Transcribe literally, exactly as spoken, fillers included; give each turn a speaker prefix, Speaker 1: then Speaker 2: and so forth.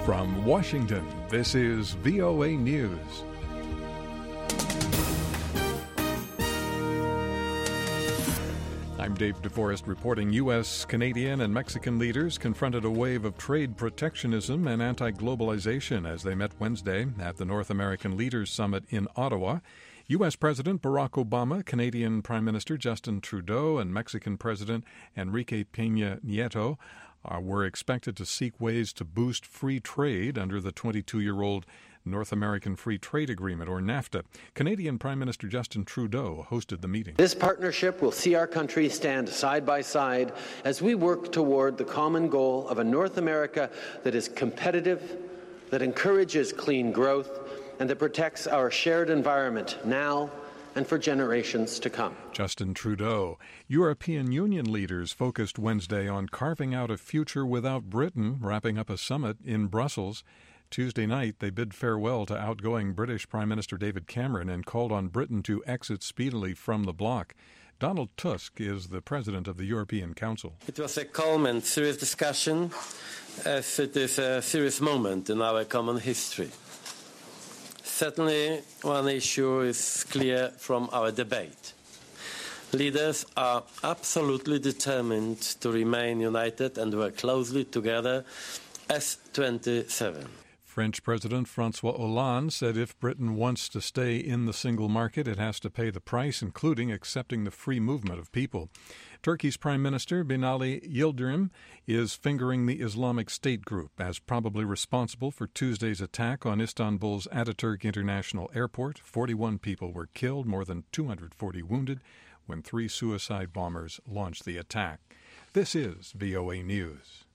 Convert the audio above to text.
Speaker 1: From Washington, this is V O A News. I'm Dave DeForest reporting U S, Canadian, and Mexican leaders confronted a wave of trade protectionism and anti-globalization as they met Wednesday at the North American Leaders Summit in Ottawa. U S. President Barack Obama, Canadian Prime Minister Justin Trudeau, and Mexican President Enrique Peña Nieto uh, were expected to seek ways to boost free trade under the twenty-two-year-old North American Free Trade Agreement, or NAFTA. Canadian Prime Minister Justin Trudeau hosted the meeting.
Speaker 2: This partnership will see our countries stand side by side as we work toward the common goal of a North America that is competitive, that encourages clean growth, and that protects our shared environment now and for generations to come.
Speaker 1: Justin Trudeau. European Union leaders focused Wednesday on carving out a future without Britain, wrapping up a summit in Brussels. Tuesday night, they bid farewell to outgoing British Prime Minister David Cameron and called on Britain to exit speedily from the bloc. Donald Tusk is the president of the European Council.
Speaker 3: It was a calm and serious discussion, as it is a serious moment in our common history. Certainly, one issue is clear from our debate. Leaders are absolutely determined to remain united and work closely together as twenty-seven.
Speaker 1: French President François Hollande said if Britain wants to stay in the single market, it has to pay the price, including accepting the free movement of people. Turkey's Prime Minister Binali Yildirim is fingering the Islamic State group as probably responsible for Tuesday's attack on Istanbul's Ataturk International Airport. forty-one people were killed, more than two hundred forty wounded, when three suicide bombers launched the attack. This is V O A News.